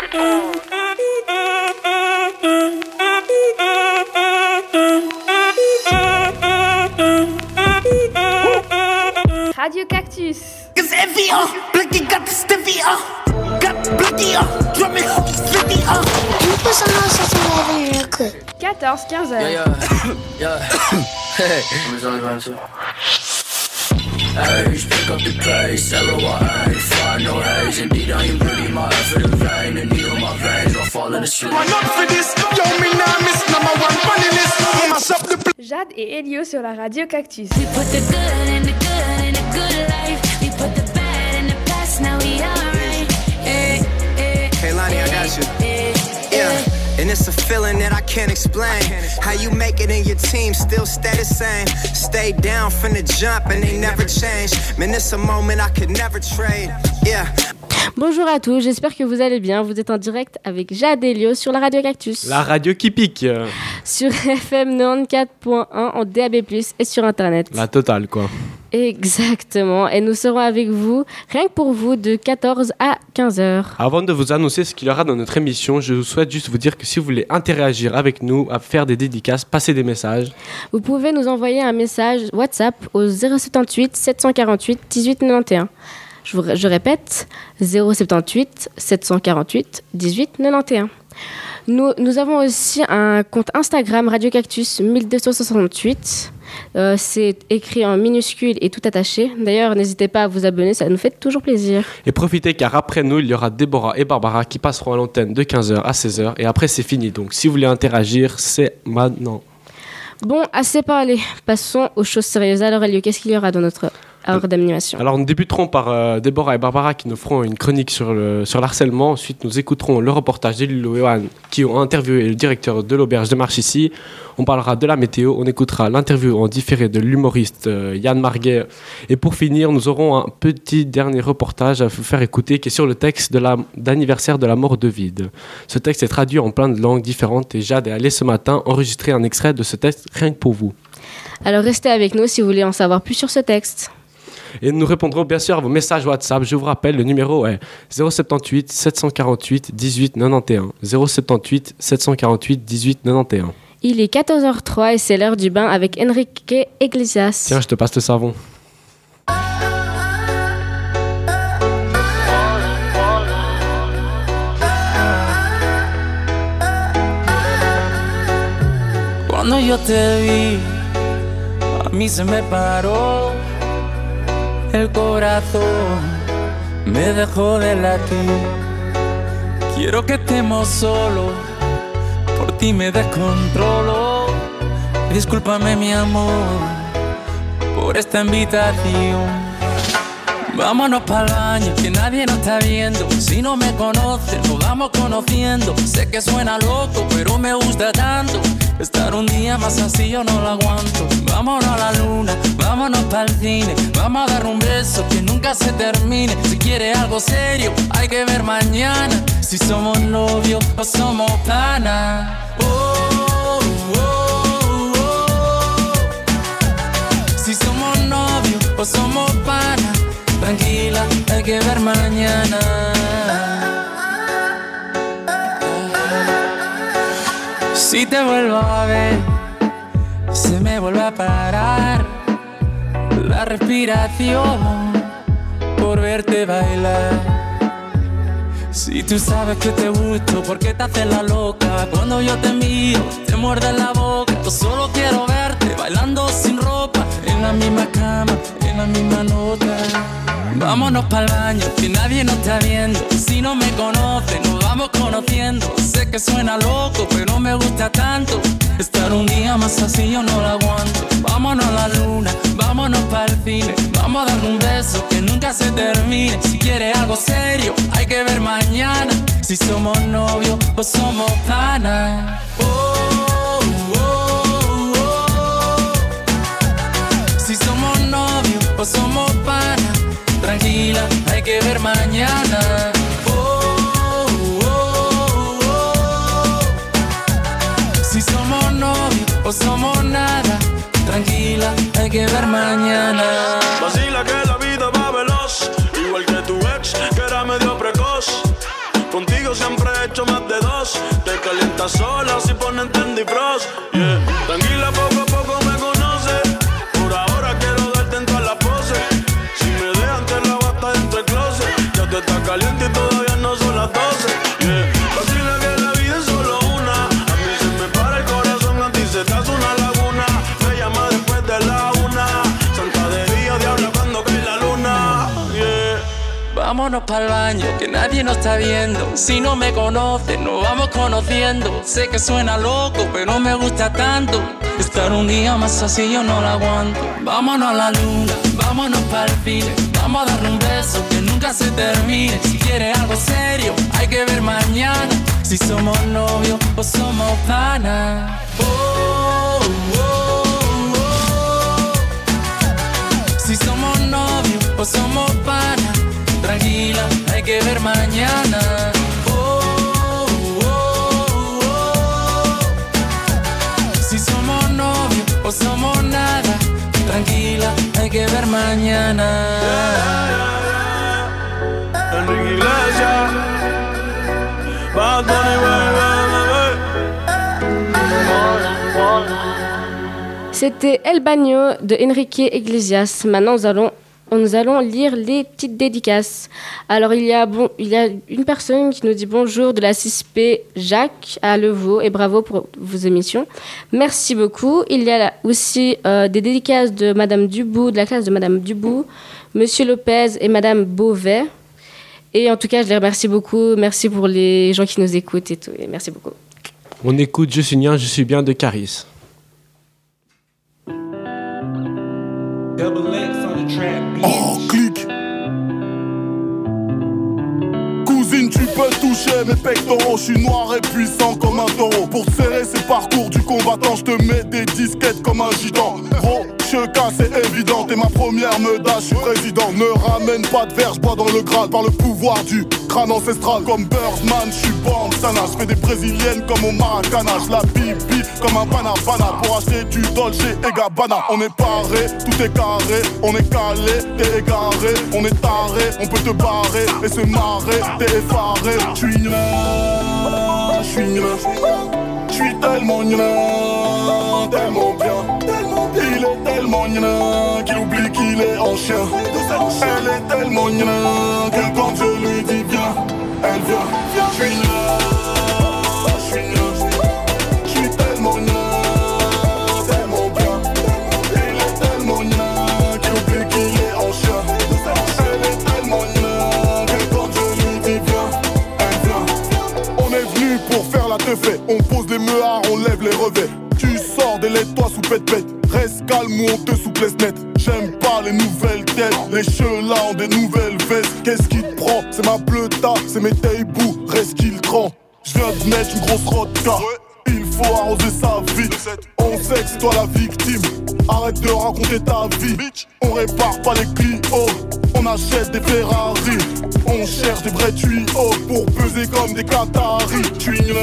Radio Cactus. 14-15 heures. Hey, pick up the pace, everyone find no haze. Indeed, I am really my effort in vain. The needle my veins, I'll fall in the street. One up for this, yo, me nah miss number one funny list. Mash up the Jade et Elio sur la Radio Cactus. We put the good in the good in a good life. We put the bad in the past, now we alright. Hey Lonnie, I got you. Yeah. And it's a feeling that I can't explain. How you make it in your team still stay the same. Stay down from the jump and they never change. Man, it's a moment I could never trade. Yeah. Bonjour à tous, j'espère que vous allez bien. Vous êtes en direct avec Jade et Elio sur la Radio Cactus. La radio qui pique. Sur FM 94.1 en DAB+, et sur Internet. La totale, quoi. Exactement. Et nous serons avec vous, rien que pour vous, de 14 à 15 heures. Avant de vous annoncer ce qu'il y aura dans notre émission, je souhaite juste vous dire que si vous voulez interagir avec nous, à faire des dédicaces, passer des messages, vous pouvez nous envoyer un message WhatsApp au 078 748 1891. Je répète, 078 748 1891. Nous avons aussi un compte Instagram Radio Cactus 1268. C'est écrit en minuscule et tout attaché. D'ailleurs, n'hésitez pas à vous abonner, ça nous fait toujours plaisir. Et profitez car après nous, il y aura Déborah et Barbara qui passeront à l'antenne de 15h à 16h. Et après, c'est fini. Donc, si vous voulez interagir, c'est maintenant. Bon, assez parlé. Passons aux choses sérieuses. Alors, Elio, qu'est-ce qu'il y aura dans notre heure d'animation ? Alors, nous débuterons par Déborah et Barbara qui nous feront une chronique sur l'harcèlement. Ensuite, nous écouterons le reportage d'Elilo et Johan qui ont interviewé le directeur de l'auberge de Marchici. On parlera de la météo. On écoutera l'interview en différé de l'humoriste Yann Marguet. Et pour finir, nous aurons un petit dernier reportage à vous faire écouter qui est sur le texte d'anniversaire de la mort de Vide. Ce texte est traduit en plein de langues différentes et Jade est allée ce matin enregistrer un extrait de ce texte rien que pour vous. Alors, restez avec nous si vous voulez en savoir plus sur ce texte. Et nous répondrons bien sûr à vos messages WhatsApp. Je vous rappelle, le numéro est 078 748 18 91. 078 748 18 91. Il est 14h03 et c'est l'heure du bain avec Enrique Iglesias. Tiens, je te passe le savon. Cuando yo te vi, a mí se me paró el corazón, me dejó de latir. Quiero que estemos solos, por ti me descontrolo. Discúlpame mi amor, por esta invitación. Vámonos pa'l baño, que nadie nos está viendo. Si no me conoces, nos vamos conociendo. Sé que suena loco, pero me gusta tanto. Estar un día más así yo no lo aguanto. Vámonos a la luna, vámonos pa'l cine. Vamos a dar un beso que nunca se termine. Si quieres algo serio, hay que ver mañana. Si somos novios o somos panas. Si somos novios o somos panas. Tranquila, hay que ver mañana. Si te vuelvo a ver, se me vuelve a parar la respiración por verte bailar. Si tú sabes que te gusto, ¿por qué te haces la loca? Cuando yo te miro, te muerde la boca. Yo solo quiero verte bailando sin ropa, en la misma cama, en la misma nota. Vámonos pa'l baño, que nadie nos está viendo. Si no me conoces, nos vamos conociendo. Sé que suena loco, pero me gusta tanto. Estar un día más así yo no lo aguanto. Vámonos a la luna, vámonos pa'l cine. Vamos a dar un beso que nunca se termine. Si quieres algo serio, hay que ver mañana. Si somos novios o somos panas. Si somos novios o somos panas. Tranquila, hay que ver mañana. Si somos novios o somos nada. Tranquila, hay que ver mañana. Vacila que la vida va veloz, igual que tu ex, que era medio precoz. Contigo siempre hecho más de dos. Te calientas sola si ponen Trendy Frost. Yeah. Tranquila, poco a poco me conoces. Por ahora quiero darte en todas las poses. Si me dejan te la bata dentro del closet. Ya te estás caliente y todavía no son las 12. Yeah. Vacila que la vida es solo una. A mí se me para el corazón, a ti se te hace una laguna. Me llama después de la 1. Santa de día, diabla cuando cae la luna. Yeah. Vámonos pa'l baño, que nadie nos está viendo. Si no me conoces, nos vamos conociendo. Sé que suena loco, pero me gusta tanto. Estar un día más así yo no lo aguanto. Vámonos a la luna, vámonos pa'l cine. Vamos a darle un beso que nunca se termine. Si quieres algo serio, hay que ver mañana. Si somos novios o somos panas. Oh, oh, oh. Si somos novios o somos panas. Tranquila, hay que ver mañana. Oh, oh, oh. Si somos novios o somos nada. Tranquila, hay que ver mañana. Enrique Iglesias, Bad Bunny, C'était El Bagno de Enrique Iglesias. Maintenant, nous allons lire les petites dédicaces. Alors, il y a une personne qui nous dit bonjour de la 6P, Jacques à Levaux, et bravo pour vos émissions. Merci beaucoup. Il y a aussi des dédicaces de Madame Dubout, de la classe de Madame Dubout, Monsieur Lopez et Madame Beauvais. Et en tout cas, je les remercie beaucoup. Merci pour les gens qui nous écoutent et tout. Et merci beaucoup. On écoute Je suis bien, je suis bien de Caris. Oh, clic. Cousine, tu peux toucher mes pectoraux. Je suis noir et puissant comme un taureau. Pour te serrer, c'est parcours du combattant. Je te mets des disquettes comme un gitan. Gros, Cheka, c'est évident. T'es ma première meudage, je suis président. Ne ramène pas de verre, je bois dans le Graal. Par le pouvoir du crâne ancestral. Comme Birdman, je suis Bantana. Je fais des brésiliennes comme au Maracana. Je la bibi comme un banana. Pour acheter du Dolce et Gabbana. On est paré, tout est carré. On est calé, t'es égaré. On est taré, on peut te barrer et se marrer. T'es effaré, je suis nul, je suis nul. Je suis tellement nul, tellement bien. Il est tellement nul qu'il oublie qu'il est en chien. Elle est tellement nul que quand je lui dis viens, elle vient. Je suis nul, je suis nul. Je suis tellement nul, tellement bien. Il est tellement nul qu'il oublie qu'il est en chien. Elle est tellement nul que quand je lui dis viens, elle vient. On est venu pour faire la teufée. On pose des meuhards, on lève les revêts. Tu sors des laits-toi sous pète-pète. Reste calme ou on te souplesse net. J'aime pas les nouvelles têtes. Les cheveux-là ont des nouvelles vestes. Qu'est-ce qui te prend? C'est ma bleuta, c'est mes taibous. Reste qu'il trempe. J'viens de mettre une grosse rodka. Il faut arroser sa vie. On sait que c'est toi la victime. Arrête de raconter ta vie. On répare pas les Clio. On achète des Ferrari. On cherche des vrais tuyaux pour peser comme des Qataris. J'suis nul,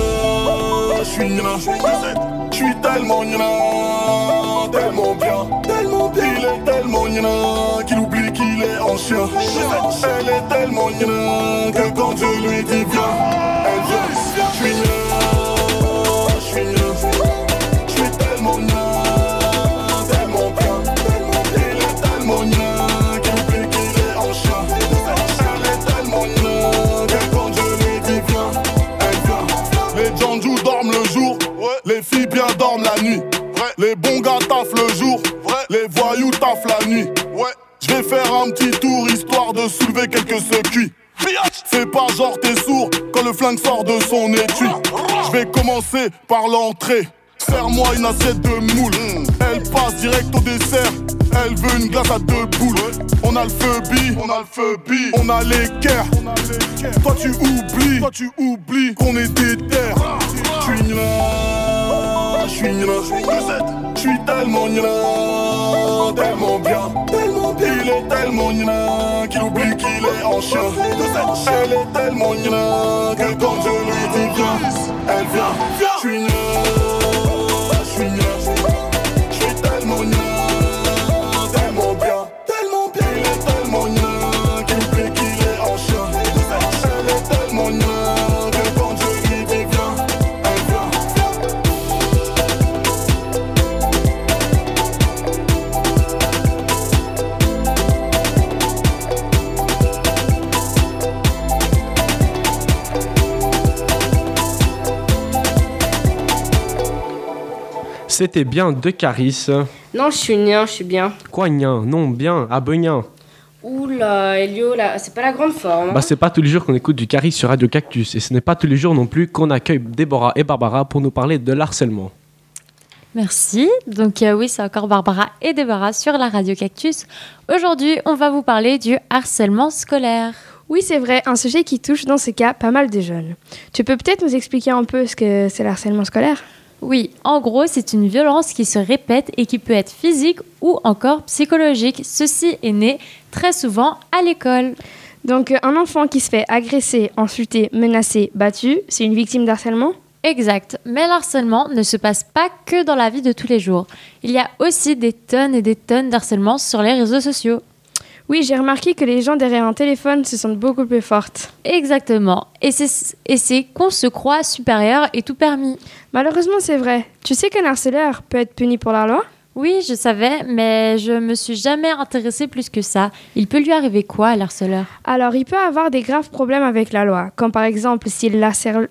j'suis nul. J'suis tellement nul, tellement bien. Il est tellement nul qu'il oublie qu'il est en chien. Elle est tellement nul que quand je lui dis viens, elle vient. J'suis nul, j'suis nul. J'suis tellement nul, tellement bien. Il est tellement nul qu'il oublie qu'il est en chien. Elle est tellement nul que quand je lui dis viens, elle vient. Les Janjou dorment le jour, les filles bien dorment la nuit. Les bons gars taffent le jour, les voyous taffent la nuit. Je vais faire un petit tour histoire de soulever quelques secuits. Fais pas genre t'es sourd quand le flingue sort de son étui. Je vais commencer par l'entrée. Serre-moi une assiette de moule. Elle passe direct au dessert. Elle veut une glace à 2 boules. On a le feu bi, on a l'équerre. Toi tu oublies qu'on est des terres. J'suis nul, j'suis nul. J'suis tellement nul, tellement bien. Il est tellement nul qu'il oublie qu'il est en chien. Elle est tellement nul que quand je lui dis viens, elle vient. J'suis nul, j'suis nul. J'suis tellement nul, tellement bien. Il est tellement nul qu'il oublie qu'il est en chien. Elle est tellement nul que quand C'était bien de Caris. Non, je suis nien, je suis bien. Quoi, nien? Non, bien, ah ben nien. Oula, Elio, là, c'est pas la grande forme. Hein. Bah, c'est pas tous les jours qu'on écoute du Caris sur Radio Cactus. Et ce n'est pas tous les jours non plus qu'on accueille Déborah et Barbara pour nous parler de l'harcèlement. Merci. Donc oui, c'est encore Barbara et Déborah sur la Radio Cactus. Aujourd'hui, on va vous parler du harcèlement scolaire. Oui, c'est vrai, un sujet qui touche dans ce cas pas mal de jeunes. Tu peux peut-être nous expliquer un peu ce que c'est le harcèlement scolaire ? Oui, en gros, c'est une violence qui se répète et qui peut être physique ou encore psychologique. Ceci est né très souvent à l'école. Donc, un enfant qui se fait agresser, insulter, menacer, battu, c'est une victime d'harcèlement ? Exact, mais le harcèlement ne se passe pas que dans la vie de tous les jours. Il y a aussi des tonnes et des tonnes d'harcèlement sur les réseaux sociaux. Oui, j'ai remarqué que les gens derrière un téléphone se sentent beaucoup plus fortes. Exactement, et c'est qu'on se croit supérieur et tout permis. Malheureusement, c'est vrai. Tu sais qu'un harceleur peut être puni pour la loi ? Oui, je savais, mais je me suis jamais intéressée plus que ça. Il peut lui arriver quoi à l'harceleur ? Alors, il peut avoir des graves problèmes avec la loi, comme par exemple si l'harceleur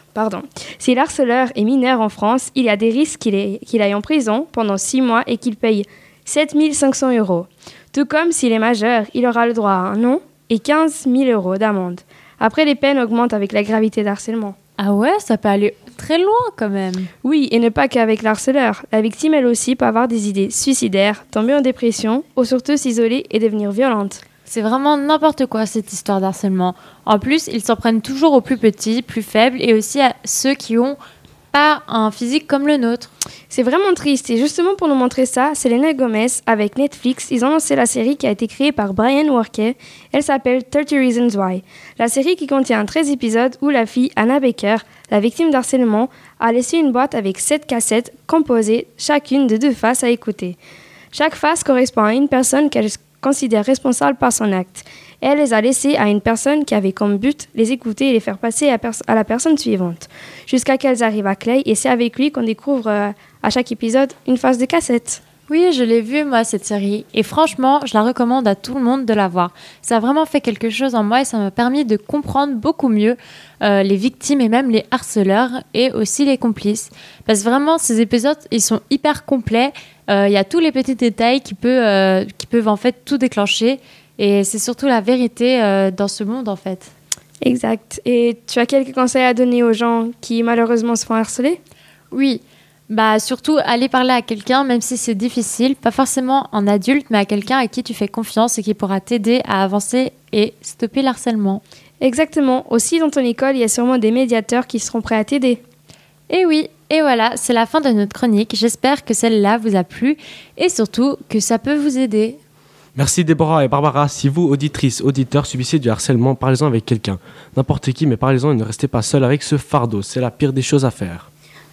est mineur en France, il y a des risques qu'il aille en prison pendant 6 mois et qu'il paye 7 500 €. Tout comme s'il est majeur, il aura le droit à un non et 15 000 € d'amende. Après, les peines augmentent avec la gravité d'harcèlement. Ah ouais, ça peut aller très loin quand même. Oui, et ne pas qu'avec l'harceleur. La victime, elle aussi, peut avoir des idées suicidaires, tomber en dépression ou surtout s'isoler et devenir violente. C'est vraiment n'importe quoi cette histoire d'harcèlement. En plus, ils s'en prennent toujours aux plus petits, plus faibles et aussi à ceux qui ont pas un physique comme le nôtre. C'est vraiment triste et justement pour nous montrer ça, Selena Gomez avec Netflix, ils ont lancé la série qui a été créée par Brian Workey. Elle s'appelle 30 Reasons Why. La série qui contient 13 épisodes où la fille Anna Baker, la victime d'harcèlement, a laissé une boîte avec 7 cassettes composées chacune de 2 faces à écouter. Chaque face correspond à une personne qu'elle considère responsable par son acte. Elle les a laissées à une personne qui avait comme but les écouter et les faire passer à la personne suivante, jusqu'à qu'elles arrivent à Clay, et c'est avec lui qu'on découvre à chaque épisode une face de cassette. Oui, je l'ai vue moi cette série, et franchement, je la recommande à tout le monde de la voir. Ça a vraiment fait quelque chose en moi et ça m'a permis de comprendre beaucoup mieux les victimes et même les harceleurs et aussi les complices. Parce que vraiment, ces épisodes, ils sont hyper complets. Il y a tous les petits détails qui peuvent en fait tout déclencher. Et c'est surtout la vérité dans ce monde, en fait. Exact. Et tu as quelques conseils à donner aux gens qui, malheureusement, se font harceler ? Oui. Bah, surtout, aller parler à quelqu'un, même si c'est difficile. Pas forcément un adulte, mais à quelqu'un à qui tu fais confiance et qui pourra t'aider à avancer et stopper le harcèlement. Exactement. Aussi, dans ton école, il y a sûrement des médiateurs qui seront prêts à t'aider. Et oui. Et voilà, c'est la fin de notre chronique. J'espère que celle-là vous a plu et surtout que ça peut vous aider. Merci Déborah et Barbara. Si vous, auditrices, auditeurs, subissez du harcèlement, parlez-en avec quelqu'un. N'importe qui, mais parlez-en et ne restez pas seul avec ce fardeau. C'est la pire des choses à faire.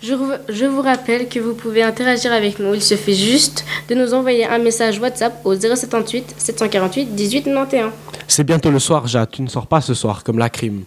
Je vous rappelle que vous pouvez interagir avec nous. Il suffit juste de nous envoyer un message WhatsApp au 078 748 18 91. C'est bientôt le soir, Jade. Tu ne sors pas ce soir, comme la crime.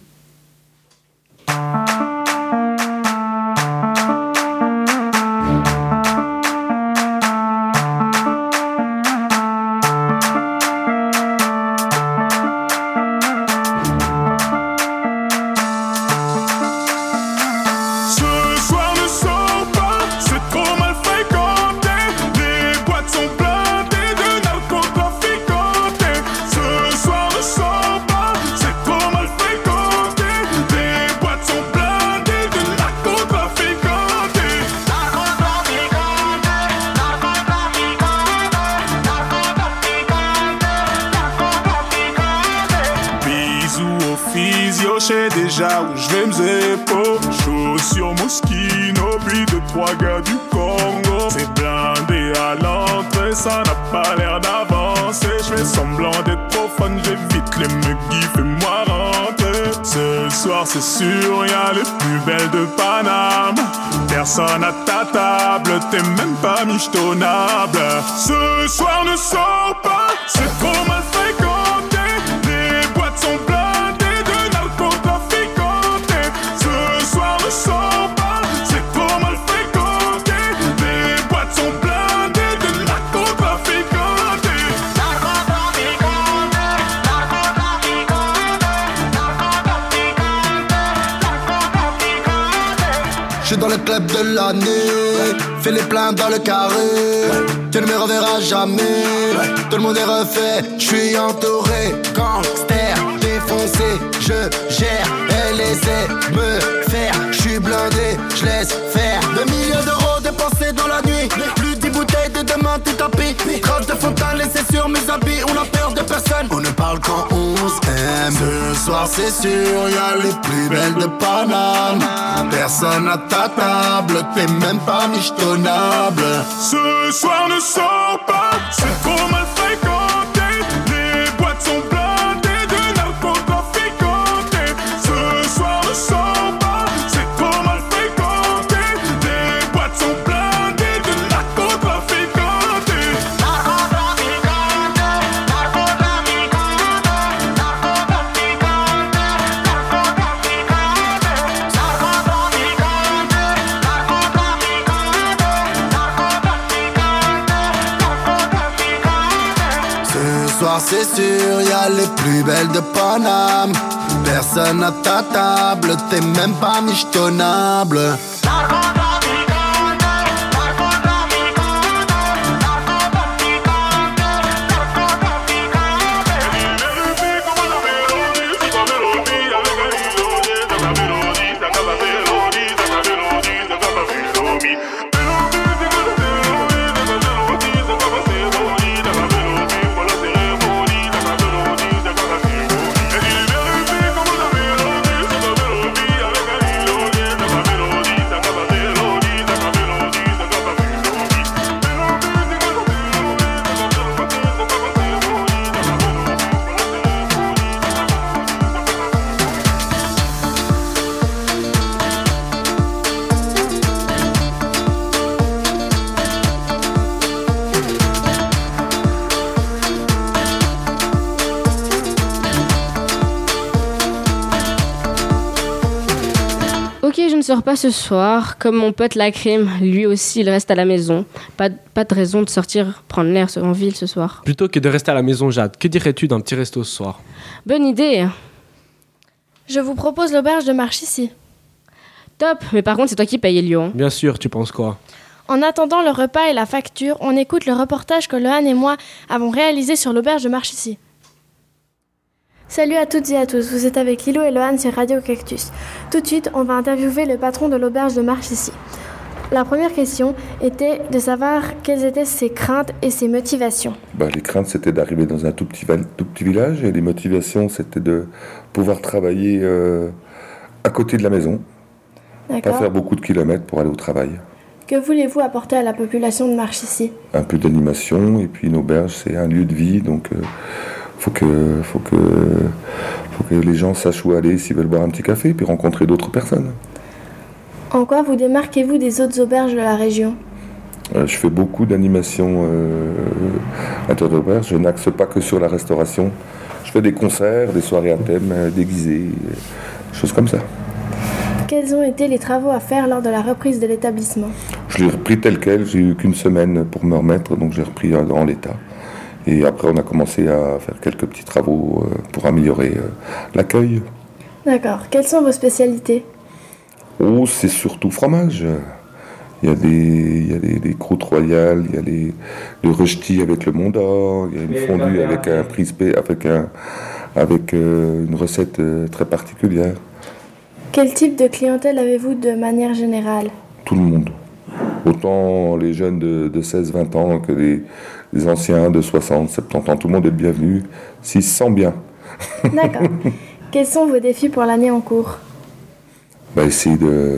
Déjà où je vais m'zépo, chaussures Moschino, puis 2-3 gars du Congo. C'est blindé à l'entrée, ça n'a pas l'air d'avancer. Je fais semblant d'être profane, j'évite les muggy, fais-moi rentrer. Ce soir c'est sûr, y'a les plus belles de Paname. Personne à ta table, t'es même pas michetonnable. Ce soir ne sors pas, c'est trop mal fréquenté. Les boîtes sont blindées. Dans le club club de la nuit. Fais les pleins dans le carré. Tu ne me reverras jamais. Tout le monde est refait. Je suis entouré. Gangster, défoncé. Je gère. Elle essaie de me faire. Je suis blindé, je laisse faire. 2 millions d'euros dépensés dans la nuit. Plus 10 bouteilles de demain tout tapis. Trace de fontaine laissée sur mes habits. On a peur de personne. On ne parle quand on s'aime. Ce soir c'est sûr, y'a les plus belles de Paname. Personne à ta table, t'es même pas michetonnable. Ce soir ne sors pas, c'est trop mal fréquenté. Les boîtes sont blindées de narcotrafiquantés. Ce soir ne sors pas, c'est trop mal fréquenté. Les boîtes sont blindées de narcotrafiquantés. Ce soir c'est sûr, y'a les plus belles de Paname. Personne à ta table, t'es même pas michetonnable. Ok, je ne sors pas ce soir. Comme mon pote la crime, lui aussi, il reste à la maison. Pas de raison de sortir prendre l'air en ville ce soir. Plutôt que de rester à la maison, Jade, que dirais-tu d'un petit resto ce soir? Bonne idée. Je vous propose l'auberge de Marchissy. Top, mais par contre, c'est toi qui payes, Elio. Bien sûr, tu penses quoi? En attendant le repas et la facture, on écoute le reportage que Lohan et moi avons réalisé sur l'auberge de Marchissy. Salut à toutes et à tous, vous êtes avec Lilo et Lohan sur Radio Cactus. Tout de suite, on va interviewer le patron de l'auberge de Marchissy. La première question était de savoir quelles étaient ses craintes et ses motivations. Les craintes, c'était d'arriver dans un tout petit village, et les motivations, c'était de pouvoir travailler à côté de la maison, pas faire beaucoup de kilomètres pour aller au travail. Que voulez-vous apporter à la population de Marchissy? Un peu d'animation, et puis une auberge, c'est un lieu de vie, donc faut que les gens sachent où aller s'ils veulent boire un petit café, puis rencontrer d'autres personnes. En quoi vous démarquez-vous des autres auberges de la région? Je fais beaucoup d'animations inter-auberges. Je n'axe pas que sur la restauration. Je fais des concerts, des soirées à thème déguisées, choses comme ça. Quels ont été les travaux à faire lors de la reprise de l'établissement? Je l'ai repris tel quel. J'ai eu qu'une semaine pour me remettre, donc j'ai repris en l'état. Et après, on a commencé à faire quelques petits travaux pour améliorer l'accueil. D'accord. Quelles sont vos spécialités? Oh, c'est surtout fromage. Il y a des croûtes royales, il y a le rechti avec le Mont d'Or, il y a une fondue avec un prispé, avec une recette très particulière. Quel type de clientèle avez-vous de manière générale? Tout le monde. Autant les jeunes de 16-20 ans que les anciens de 60-70 ans. Tout le monde est bienvenu s'il se sent bien. D'accord. Quels sont vos défis pour l'année en cours? Essayer de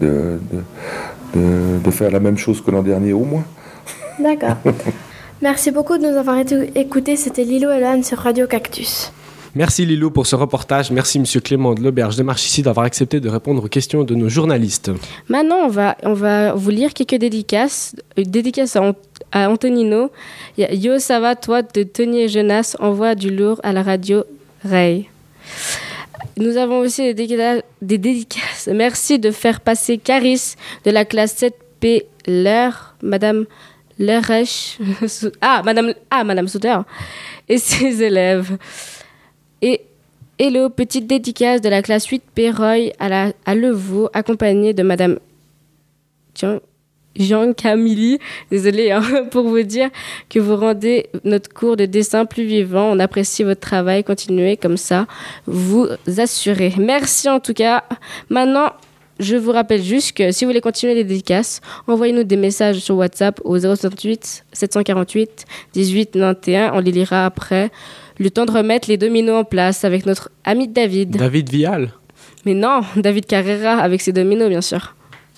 faire la même chose que l'an dernier au moins. D'accord. Merci beaucoup de nous avoir écoutés. C'était Lilo et Lohan sur Radio Cactus. Merci Lilo pour ce reportage. Merci Monsieur Clément de l'auberge de Marchissy d'avoir accepté de répondre aux questions de nos journalistes. Maintenant, on va vous lire quelques dédicaces. Une dédicace à Antonino. Yo, ça va, toi, de Tony et Jonas, envoie du lourd à la radio Ray. Nous avons aussi des dédicaces. Merci de faire passer Caris de la classe 7P Madame Lerech, Madame Souter et ses élèves. Et hello, petite dédicace de la classe 8P Roy à Levaux, accompagnée de Madame Jean Camille, désolé pour vous dire que vous rendez notre cours de dessin plus vivant. On apprécie votre travail, continuez comme ça, vous assurez. Merci en tout cas. Maintenant, je vous rappelle juste que si vous voulez continuer les dédicaces, envoyez-nous des messages sur WhatsApp au 078 748 18 91. On les lira après. Le temps de remettre les dominos en place avec notre ami David. David Vial. Mais non, David Carrera avec ses dominos, bien sûr.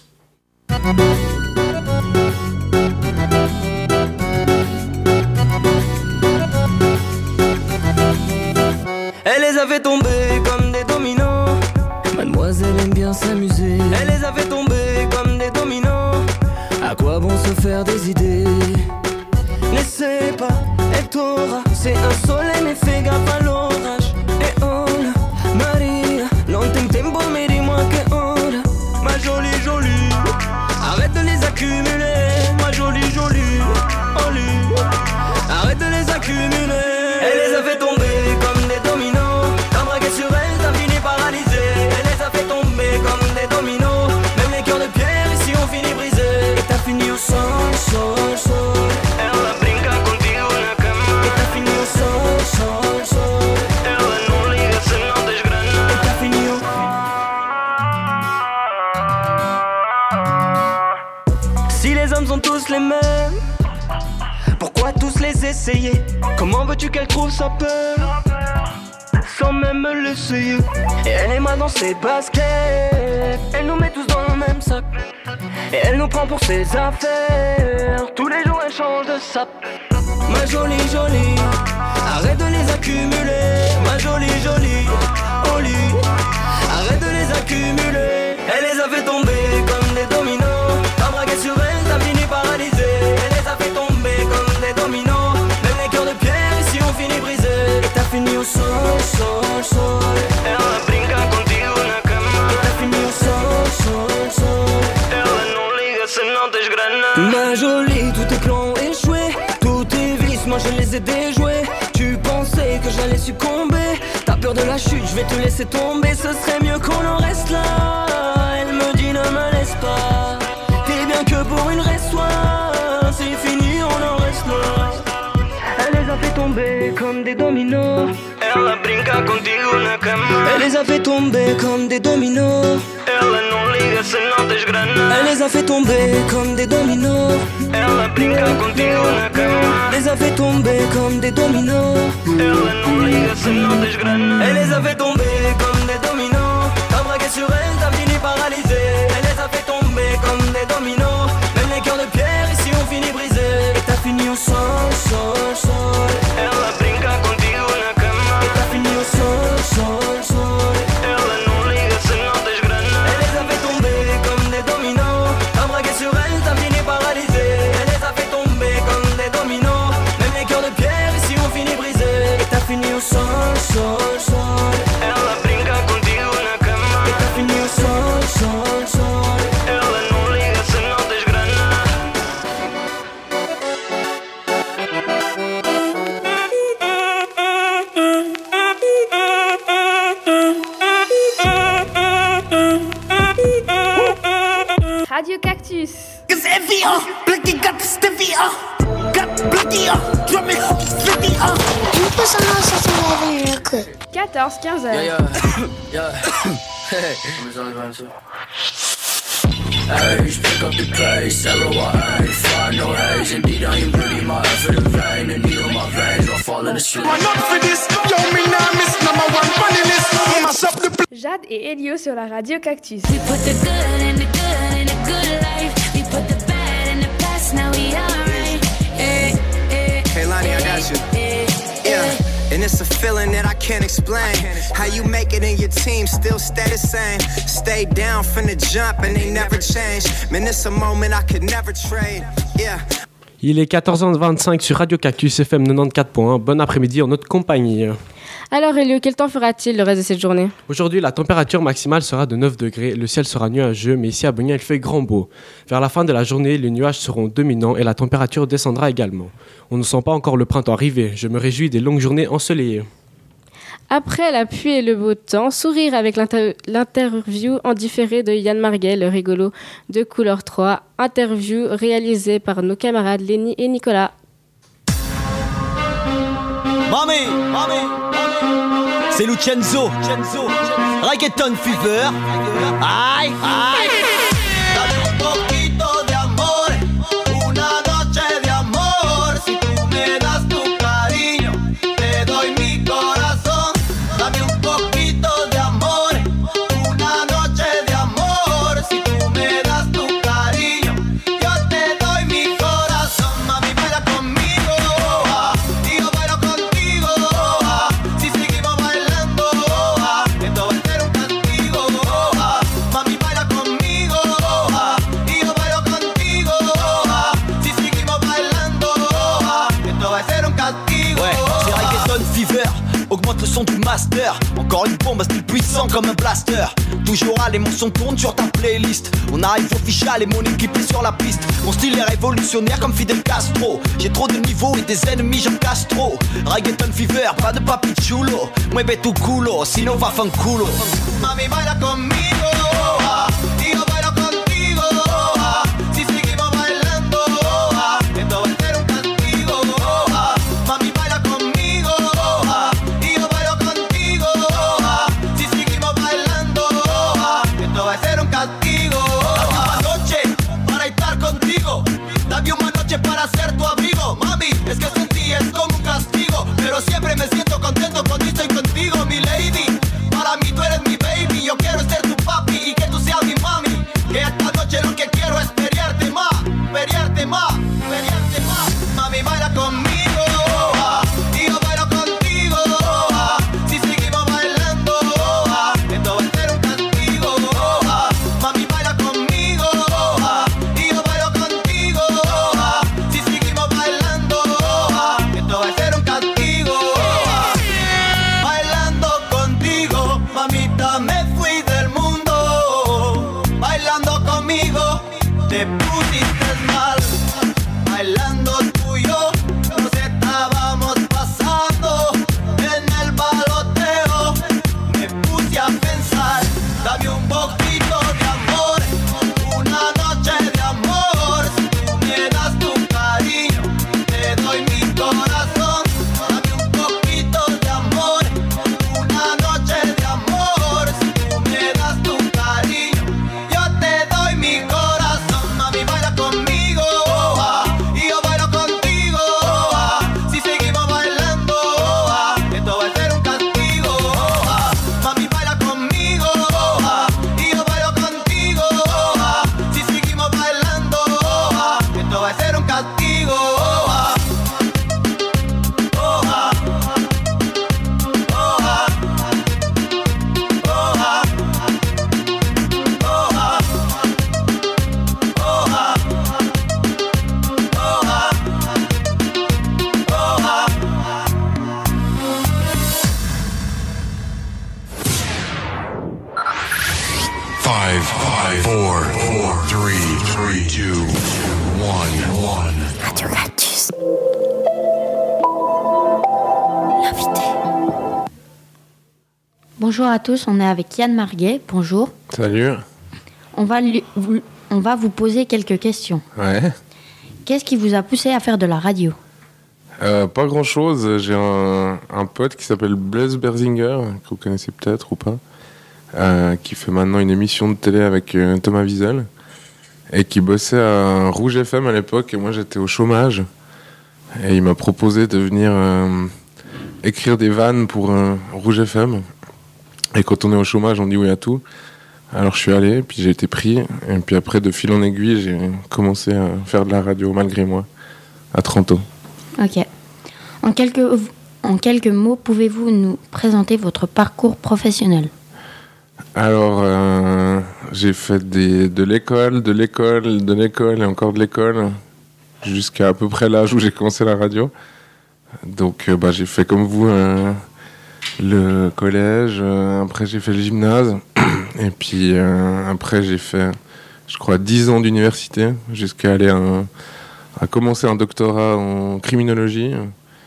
Elle les a fait tomber comme des dominos. Mademoiselle aime bien s'amuser. Elle les a fait tomber comme des dominos. À quoi bon se faire des idées? N'essaie pas, elle t'aura. C'est un soleil mais fais gaffe à l'orage. Et hola, Maria, non tem tempo mais dis-moi que hola. Ma jolie jolie, arrête de les accumuler. Ma jolie jolie, oli, arrête de les accumuler. Elle les a fait tomber comme des dominos. T'as braqué sur elle, t'as fini paralysé. Elle les a fait tomber comme des dominos. Même les cœurs de pierre ici ont fini brisés. Et t'as fini au sol, sol, sol. Ela brinca contigo na cama. Et t'as fini au sol, sol, sol. Ela não liga se não tens grana. Et t'as fini au... Si les hommes sont tous les mêmes, pourquoi tous les essayer? Comment veux-tu qu'elle trouve sa peur sans même l'essayer? Et elle est mal dans ses baskets. Elle nous met tous dans le même sac. Et elle nous prend pour ses affaires. Tous les jours elle change de sap. Ma jolie jolie, arrête de les accumuler. Ma jolie jolie, au lit, arrête de les accumuler. Elle les a fait tomber comme des dominos. T'as braqué sur elle, t'as fini paralysé. Elle les a fait tomber comme des dominos. Même les cœurs de pierre ici ont fini brisés. Et t'as fini au sol, sol, sol. Ela brinca contigo na cama. Et t'as fini au sol, sol, sol. Ela não liga se não tens grana. Ma jolie, tous tes plans échoués. Tous tes vices, moi je les ai déjoués. Tu pensais que j'allais succomber. T'as peur de la chute, je vais te laisser tomber. Ce serait mieux qu'on en reste là. Elle me dit ne me laisse pas. T'es bien que pour une restoire. C'est fini, on en reste là. Elle les a fait tomber comme des dominos. Ela brinca contigo na cama. Elle les a fait tomber comme des dominos. Ela não liga se não tens grana. Elle les a fait tomber comme des dominos. Ela brinca contigo na cama. Les a fait tomber comme des dominos. Ela não liga se não tens grana. Elle les a fait tomber comme des dominos. T'as braqué sur elle, t'as fini paralysé. Elle les a fait tomber comme des dominos. Même les cœurs de pierre ici ont fini brisés. Et t'as fini au sol, sol, sol. Ela brinca contigo na cama. Et t'as fini au sol, sol, sol. Ela não liga se não tens grana. Elle les a fait tomber comme des dominos. T'as braqué sur elle, t'as fini paralysé. Elle les a fait tomber comme des dominos. Même les cœurs de pierre ici ont fini brisés. Et t'as fini au sol, sol, sol. Ela brinca contigo na cama. Et t'as fini au sol, sol, sol. Ela não liga se não tens grana. Radio Cactus. 14-15 heures. Hey, pick up the pace, everyone ain't find no haze. Indeed, I am pretty my effort in vain. The needle my veins are falling asleep. Jade et Elio sur la Radio Cactus. We put the good in the good in the good life. We put the bad in the past, now we alright. Hey Lonnie, I got you. Yeah. And it's a feeling that I can't explain. How you make it in your team still stay the same. Stay down from the jump and they never change. Man, it's a moment I could never trade. Yeah. Il est 14h25 sur Radio Cactus FM 94.1. Bon après-midi en notre compagnie. Alors Elio, quel temps fera-t-il le reste de cette journée? Aujourd'hui, la température maximale sera de 9 degrés. Le ciel sera nuageux, mais ici à Beugna, il fait grand beau. Vers la fin de la journée, les nuages seront dominants et la température descendra également. On ne sent pas encore le printemps arriver. Je me réjouis des longues journées ensoleillées. Après la pluie et le beau temps, sourire avec l'interview en différé de Yann Marguet, le rigolo de Couleur 3. Interview réalisée par nos camarades Lenny et Nicolas. Mami, c'est Lucenzo, Reggaeton Fever. Ay, ay. Dame un poquito de amor, una noche de amor. Si tú me das tu cariño, te doy mi corazón. Dame un poquito de amor, una noche de amor. Si tú me das tu cariño, yo te doy mi corazón. Mami, baila conmigo, y yo bailo contigo. Si seguimos bailando, esto va a ser un castigo. Mami, baila conmigo, y yo bailo contigo. Si seguimos bailando, esto va a ser un castigo. Ouais, c'est Reggaeton Fever. Augmente le son du master. Encore une bombe, style puissant comme un blaster. Toujours à les mon son tourne sur ta playlist. On arrive au fichal et mon équipe est sur la piste. Mon style est révolutionnaire comme Fidel Castro. J'ai trop de niveaux et des ennemis, j'en casse trop. Reggaeton Fever, pas de papi chulo. Mueve tu culo, sinon va fanculo. Mami, baila conmigo, y yo bailo contigo. Si seguimos bailando, esto va a ser un castigo. Mami, baila conmigo, y yo bailo contigo. Si seguimos bailando, esto va a ser un castigo. Dame una noche para estar contigo. Dame una noche para ser tu abrigo. Mami, es que sin ti es como un castigo. Pero siempre me siento contento cuando estoy contigo, mi lady. Para mí tú eres mi baby. Yo quiero ser tu papi y que tú seas mi mami. Que esta noche lo que quiero es pelearte más, pelearte más, pelearte más. Mami, baila conmigo, y yo bailo contigo. Si seguimos bailando, esto va a ser un castigo. Mami, baila conmigo, y yo bailo contigo. Si seguimos bailando, esto va a ser un castigo. Bailando contigo, mamita, me fui del mundo. Bailando conmigo, te pusiste mal. Bailando tú y yo, nos estábamos pasando. En el baloteo, me puse a pensar. Dame un poquito de amor, una noche de amor. Si tú me das tu cariño, te doy mi corazón. Dame un poquito de amor, una noche de amor. Si tú me das tu cariño, yo te doy mi corazón. Mami, baila conmigo, y yo bailo contigo. Si seguimos bailando, esto va a ser un castigo. Mami, baila conmigo, y yo bailo contigo. Si seguimos bailando, esto va a ser un castigo. Five, four, three, two, one. Radio Cactus. L'invité. Bonjour à tous, on est avec Yann Marguet. Bonjour. Salut. On va vous poser quelques questions. Ouais. Qu'est-ce qui vous a poussé à faire de la radio ? Pas grand-chose. J'ai un pote qui s'appelle Blaise Berzinger, que vous connaissez peut-être ou pas, qui fait maintenant une émission de télé avec Thomas Wiesel, et qui bossait à Rouge FM à l'époque, et moi j'étais au chômage. Et il m'a proposé de venir écrire des vannes pour Rouge FM. Et quand on est au chômage, on dit oui à tout. Alors je suis allé, puis j'ai été pris, et puis après, de fil en aiguille, j'ai commencé à faire de la radio malgré moi, à 30 ans. Ok. En quelques mots, pouvez-vous nous présenter votre parcours professionnel ? Alors, j'ai fait de l'école et encore de l'école, jusqu'à à peu près l'âge où j'ai commencé la radio. Donc, j'ai fait comme vous le collège, après j'ai fait le gymnase, et puis après j'ai fait, je crois, 10 ans d'université, jusqu'à aller à commencer un doctorat en criminologie.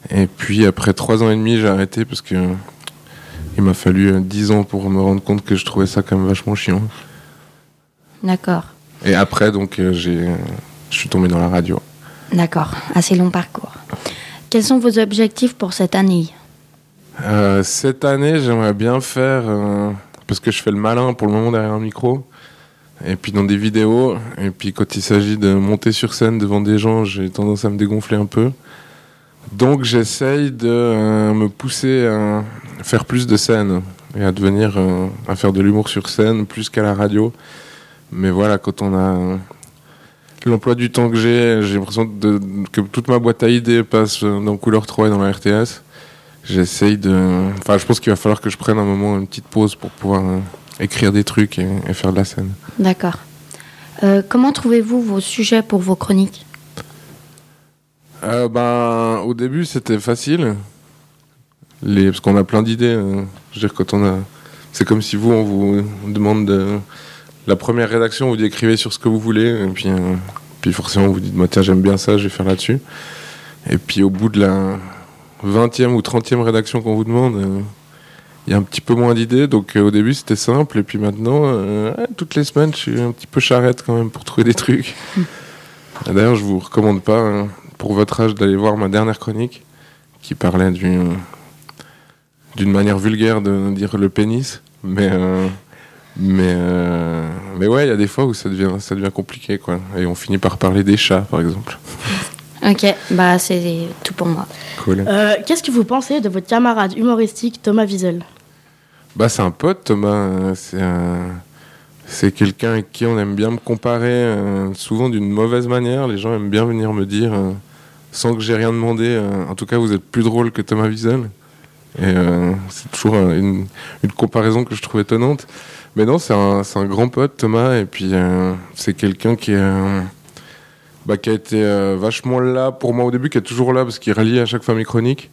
Et puis après 3 ans et demi, j'ai arrêté parce que il m'a fallu 10 ans pour me rendre compte que je trouvais ça quand même vachement chiant. D'accord. Et après, donc, je suis tombé dans la radio. D'accord, assez long parcours. Quels sont vos objectifs pour cette année ? Cette année, j'aimerais bien faire, parce que je fais le malin pour le moment derrière un micro, et puis dans des vidéos, et puis quand il s'agit de monter sur scène devant des gens, j'ai tendance à me dégonfler un peu. Donc j'essaye de me pousser à faire plus de scènes, et à devenir, à faire de l'humour sur scène, plus qu'à la radio. Mais voilà, quand on a l'emploi du temps que j'ai l'impression que toute ma boîte à idées passe dans Couleur 3 et dans la RTS. J'essaye de... Enfin, je pense qu'il va falloir que je prenne un moment, une petite pause pour pouvoir écrire des trucs et faire de la scène. D'accord. Comment trouvez-vous vos sujets pour vos chroniques ? Au début, c'était facile. Parce qu'on a plein d'idées. Je veux dire, quand on a... C'est comme si on vous demande la première rédaction, vous écrivez sur ce que vous voulez. Et puis forcément, vous dites, tiens, j'aime bien ça, je vais faire là-dessus. Et puis au bout de la 20e ou 30e rédaction qu'on vous demande, il y a un petit peu moins d'idées. Donc au début, c'était simple. Et puis maintenant, toutes les semaines, je suis un petit peu charrette quand même pour trouver des trucs. D'ailleurs, je vous recommande pas, pour votre âge, d'aller voir ma dernière chronique qui parlait d'une manière vulgaire de dire le pénis. Mais ouais, il y a des fois où ça devient compliqué, quoi. Et on finit par parler des chats, par exemple. Ok, c'est tout pour moi. Cool. Qu'est-ce que vous pensez de votre camarade humoristique Thomas Wiesel ? C'est un pote, Thomas. C'est quelqu'un avec qui on aime bien me comparer, souvent d'une mauvaise manière. Les gens aiment bien venir me dire, sans que j'ai rien demandé, en tout cas, vous êtes plus drôle que Thomas Wiesel. Et c'est toujours une comparaison que je trouve étonnante. Mais non, c'est un grand pote, Thomas, et puis c'est quelqu'un qui a été vachement là pour moi au début, qui est toujours là parce qu'il relie à chaque fois mes chroniques,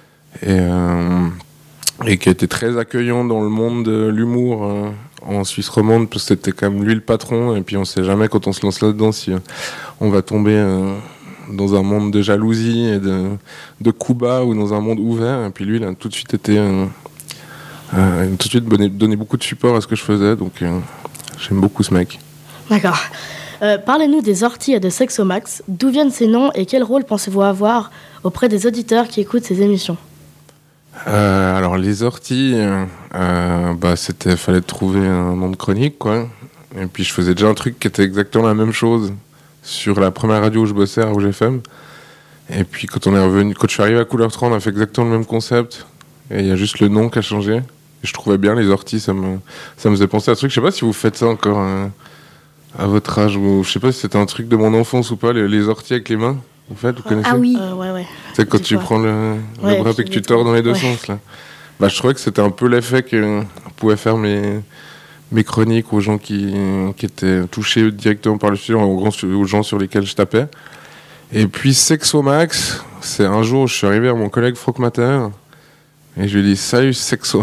et qui a été très accueillant dans le monde de l'humour en Suisse romande, parce que c'était quand même lui le patron, et puis on sait jamais quand on se lance là-dedans si on va tomber dans un monde de jalousie et de coups bas ou dans un monde ouvert. Et puis lui, il a tout de suite été... tout de suite donné beaucoup de support à ce que je faisais, donc j'aime beaucoup ce mec. D'accord. Parlez-nous des orties et de Sexomax. D'où viennent ces noms et quel rôle pensez-vous avoir auprès des auditeurs qui écoutent ces émissions ? Alors les orties, fallait trouver un nom de chronique, quoi. Et puis je faisais déjà un truc qui était exactement la même chose sur la première radio où je bossais à Rouge FM. Et puis quand je suis arrivé à Couleur 3, on a fait exactement le même concept. Et il y a juste le nom qui a changé. Et je trouvais bien les orties, ça me faisait penser à ce truc. Je sais pas si vous faites ça encore à votre âge, ou je sais pas si c'était un truc de mon enfance ou pas, les orties avec les mains. Vous connaissez ? Ah oui. Ouais. C'est quand tu prends le bras et que tu tords dans les deux sens, là. Je trouvais que c'était un peu l'effet que pouvaient faire mes chroniques aux gens qui étaient touchés directement par le sujet, aux gens sur lesquels je tapais. Et puis Sexomax, c'est un jour, je suis arrivé à mon collègue Franck Mater, et je lui ai dit « Salut Sexomax !»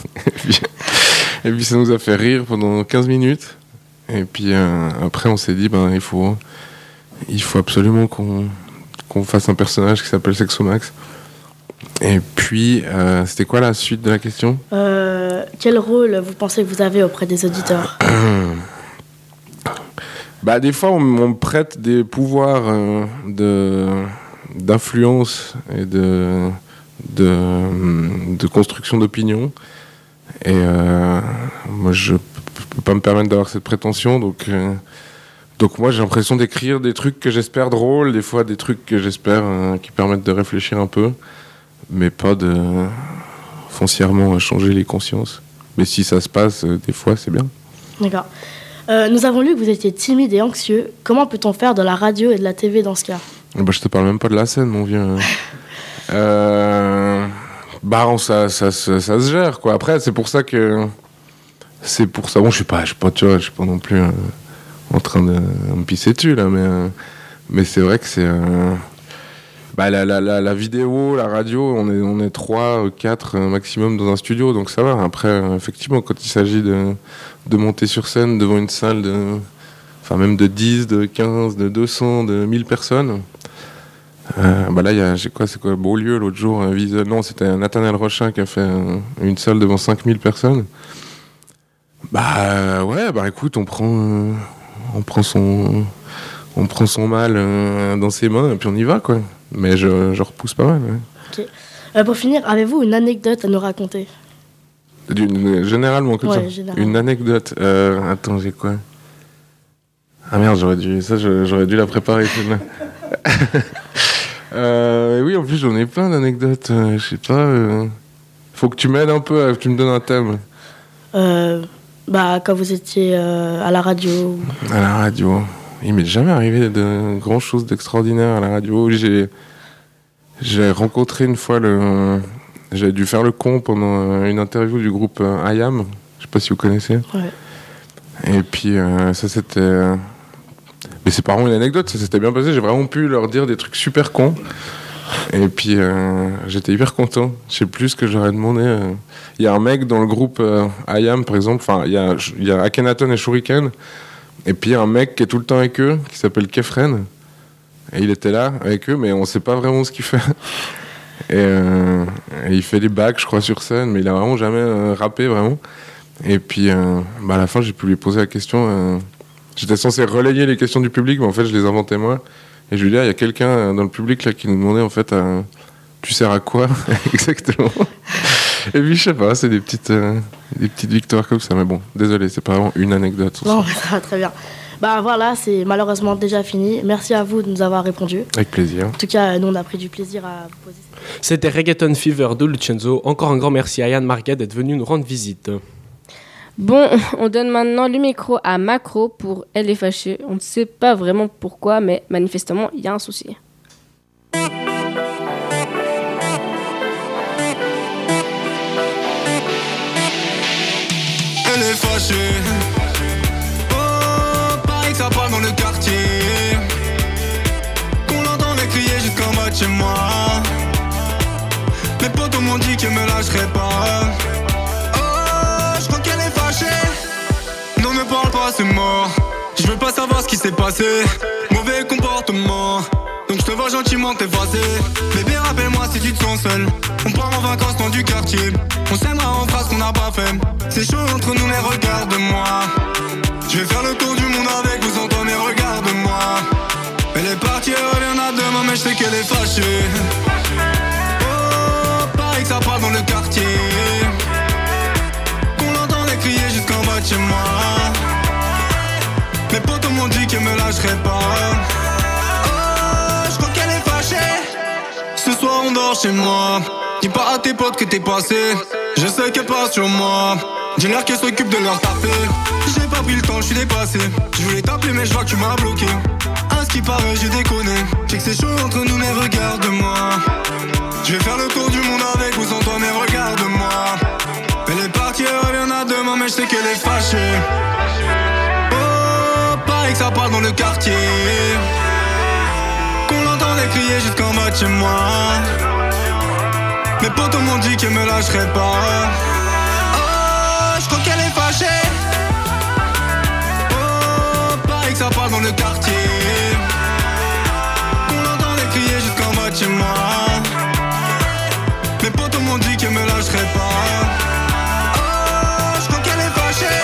Et puis ça nous a fait rire pendant 15 minutes. Et puis après on s'est dit il faut absolument qu'on fasse un personnage qui s'appelle Sexomax. Et puis c'était quoi la suite de la question ? Quel rôle vous pensez que vous avez auprès des auditeurs ? Des fois on me prête des pouvoirs d'influence et de construction d'opinion, et moi je peux pas me permettre d'avoir cette prétention, donc moi j'ai l'impression d'écrire des trucs que j'espère drôles, des fois des trucs que j'espère qui permettent de réfléchir un peu, mais pas de foncièrement changer les consciences. Mais si ça se passe, des fois c'est bien. D'accord. Nous avons lu que vous étiez timide et anxieux. Comment peut-on faire de la radio et de la TV dans ce cas ? Je te parle même pas de la scène, mon vieux. Ça se gère, quoi. Après, c'est pour ça. Bon, je suis pas non plus en train de me pisser dessus là, mais c'est vrai que c'est la vidéo, la radio, on est 3, 4 maximum dans un studio, donc ça va. Après, effectivement, quand il s'agit de monter sur scène devant une salle même de 10, de 15, de 200, de 1000 personnes, Bah là, il y a, c'est quoi, Beaulieu l'autre jour, non, c'était Nathanaël Rochin qui a fait une salle devant 5000 personnes. Bah ouais, bah écoute, on prend son mal dans ses mains et puis on y va, quoi. Mais je repousse pas mal. Ouais. Ok. Pour finir, avez-vous une anecdote à nous raconter? Généralement, comme ouais, ça. Généralement. Une anecdote. Attends, j'ai quoi? Ah merde, j'aurais dû la préparer. Oui, en plus j'en ai plein d'anecdotes. Je sais pas. Faut que tu m'aides un peu, tu me donnes un thème. Bah, quand vous étiez à la radio. À la radio. Il m'est jamais arrivé de grand chose d'extraordinaire à la radio. J'ai rencontré une fois J'ai dû faire le con pendant une interview du groupe IAM. Je sais pas si vous connaissez. Ouais. Et puis ça c'était. Mais c'est pas vraiment une anecdote, ça s'était bien passé. J'ai vraiment pu leur dire des trucs super cons. Et puis j'étais hyper content. Je sais plus ce que j'aurais demandé. Il y a un mec dans le groupe IAM par exemple. Enfin, il y a Akhenaton et Shuriken. Et puis il y a un mec qui est tout le temps avec eux, qui s'appelle Kefren. Et il était là avec eux, mais on sait pas vraiment ce qu'il fait. Et il fait des bacs, je crois, sur scène, mais il a vraiment jamais rappé, vraiment. Et puis, à la fin, j'ai pu lui poser la question. J'étais censé relayer les questions du public, mais en fait, je les inventais moi. Et je lui dis, il y a quelqu'un dans le public là qui nous demandait, en fait, tu sers à quoi exactement? Et puis, je sais pas, c'est des petites victoires comme ça. Mais bon, désolé, c'est pas vraiment une anecdote. Non, mais ça va très bien. Bah voilà, c'est malheureusement déjà fini. Merci à vous de nous avoir répondu. Avec plaisir. En tout cas, nous, on a pris du plaisir à vous poser. C'était Reggaeton Fever de Lucenzo. Encore un grand merci à Yann Marguet d'être venu nous rendre visite. Bon, on donne maintenant le micro à Macro pour Elle est fâchée. On ne sait pas vraiment pourquoi, mais manifestement, il y a un souci. Elle est fâchée. Oh, pareil que ça parle dans le quartier. Qu'on l'entendait crier jusqu'en bas de chez moi. Mes potos m'ont dit qu'elle me lâcherait pas. Oh, je crois qu'elle est fâchée. Non, ne parle pas, c'est mort. Je veux pas savoir ce qui s'est passé. Mauvais comportement. Donc je te vois gentiment t'effacer. Bébé, rappelle-moi si tu te sens seul. On part en vacances loin du quartier. On s'aimera, on fera ce qu'on n'a pas fait. C'est chaud entre nous, mais regarde-moi. Je vais faire le tour du monde avec vous entendre, mais regarde-moi. Elle est partie, elle reviendra demain, mais je sais qu'elle est fâchée. Oh, pareil que ça parle dans le quartier. Qu'on l'entendait crier jusqu'en bas de chez moi. Mes potos m'ont dit qu'elle me lâcherait pas. Ce soir on dort chez moi. Dis pas à tes potes que t'es passé. Je sais qu'elle passe sur moi. J'ai l'air qu'elle s'occupe de leur taper. J'ai pas pris le temps, je suis dépassé. Je voulais t'appeler mais je vois que tu m'as bloqué. À ce qui paraît j'ai déconné. Je sais que c'est chaud entre nous mais regarde-moi. Je vais faire le tour du monde avec ou sans toi mais regarde-moi. Elle est partie, elle reviendra demain mais je sais qu'elle est fâchée. Oh, pareil que ça parle dans le quartier. Qu'on l'entendait crier jusqu'en bas de chez moi. Mes potos m'ont dit qu'elle me lâcherait pas. Oh, je crois qu'elle est fâchée. Oh, pareil que ça parle dans le quartier. Qu'on l'entendait crier jusqu'en bas de chez moi. Mes potos m'ont dit qu'elle me lâcherait pas. Oh, je crois qu'elle est fâchée.